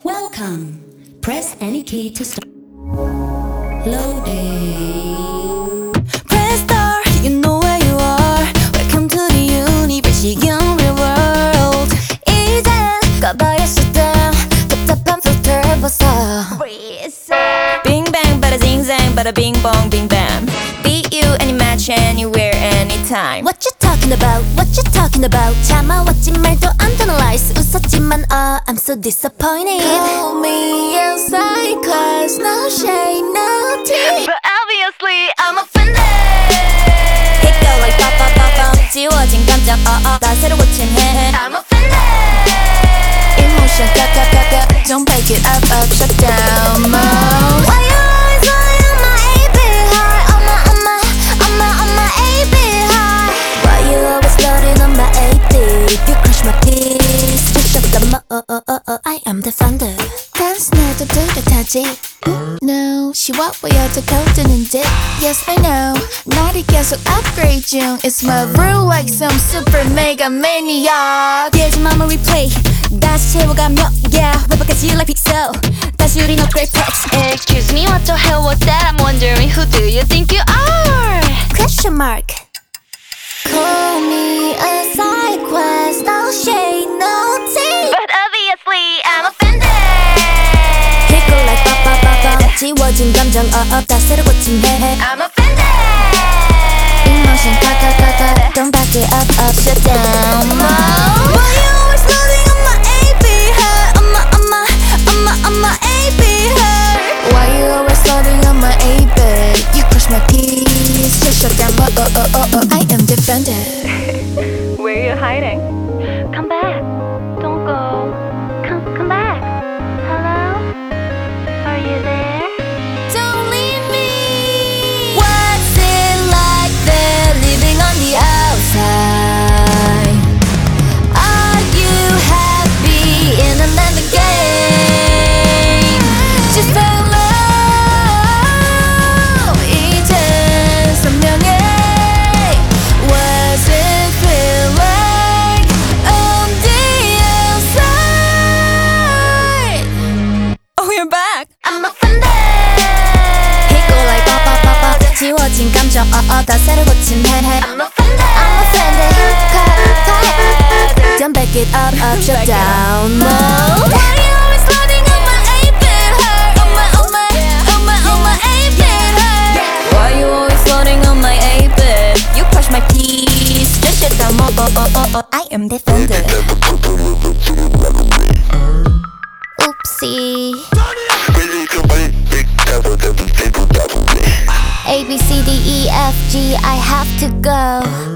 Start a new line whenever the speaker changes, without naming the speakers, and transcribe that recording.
Welcome. Press any key to start. Loading.
Press start, you know where you are. Welcome to the universe, young real world. 이제 꺼버려 shutdown. 답답한 filter 벗어. Bing bang, bada zing zang, bada bing bong, bing bam. Beat you any match, anywhere, anytime. What you talking about? What you talking about? 참아왔지 말도 안 되는 lies. 웃었지만 I'm so disappointed. Call me outside class, no shade, no tea. But obviously I'm offended. Hit go like pop pop pop pop. 지워진 감정 다 새로 고친 해. I'm offended. Emotion cut cut cut cut. Don't break it up up shut down mode. Why you always lying on my AB high? On my AB high. Why you always loading on my AB? You crush my peace. Just shut the I am the founder. Dance 나도 뚜렷하지. No, 시와와여자 거두는데. Yes I know. 날이 계속 upgrade 중. It's my rule like some super mega maniac. 예지 맘을 replay. 다시 채워가며 yeah. 외박까지 like pixel. 다시 우린 upgrade packs. Excuse me, what the hell was that? I'm wondering who do you think you are? Question mark. Call me a side quest, no shade, no tea. But obviously I'm offended. Hit go like pop pop pop pop. 지워진 감정 다 새로 고친 해. I'm offended. Emotion cut cut cut cut. Don't back it up up shut down mode. Why you always loading on my AB high? On my AB high. Why you always loading on my AB? You crush my peace. Just shut down mode. I am defended.
Where are you hiding? Come back. Don't go. Come back. Hello? Are you there?
Don't leave me. What's it like there living on the outside? Are you happy in another game? Just follow. 이제 선명해. What's it feel like on the outside? Oh, you're back. I'm offended. Hit go like pop pop pop pop. 지워진 감정 다 새로 고친 해. I'm offended. Don't back it up shut down mode. Why you always loading on my AB high? On my AB high. Why you always loading on my AB? You crush my peace. Just shut down mode. I am defended. Oopsie. A B C D E F G I have to go.